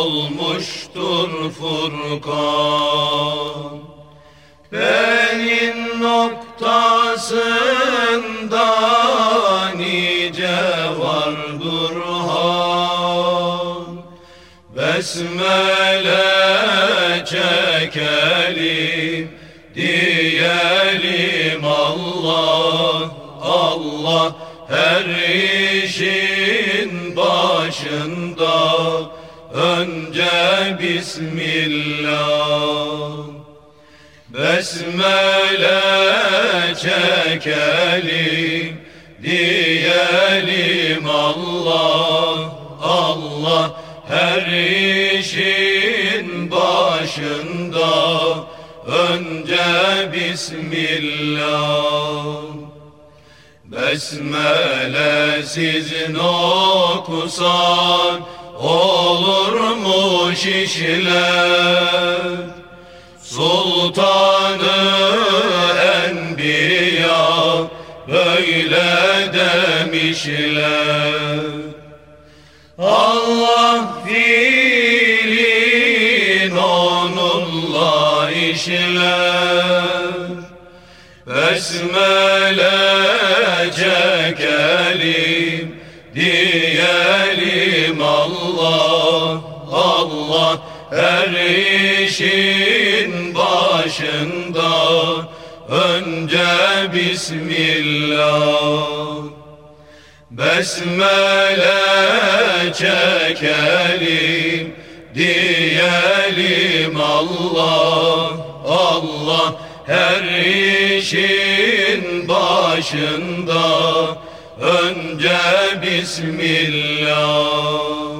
olmuştur Furkan. Benim noktasında nice var burhan. Besmele çekelim, diyelim Allah, Allah her işin başında. Önce Bismillah. Besmele çekelim, diyelim Allah, Allah her işin başında. Önce Bismillah. Besmelesiz okusan olurmuş işler. Sultanı Enbiya böyle demişler. Allah fiilin onunla işler. Besmele çekelim, diyelim Allah, Allah her işin başında. Önce Bismillah. Besmele çekelim, diyelim Allah, Allah her işin başında. Önce Bismillah.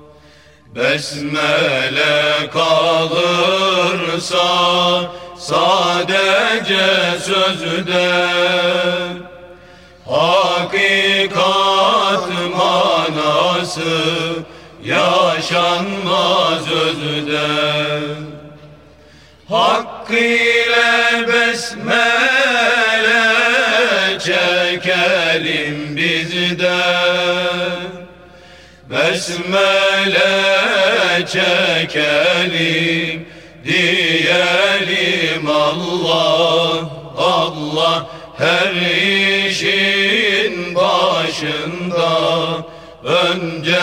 Besmele kalırsa sadece sözde, hakikat manası yaşanmaz özde. Hakkı ile besmele çekelim bizde. Besmele çekelim, diyelim Allah, Allah her işin başında. Önce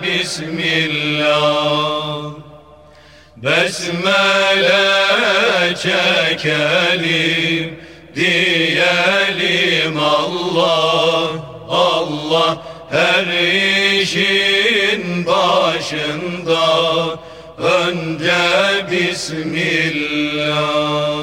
Bismillah. Besmele çekelim, diyelim Allah, Allah her işin başında. Önce Bismillah.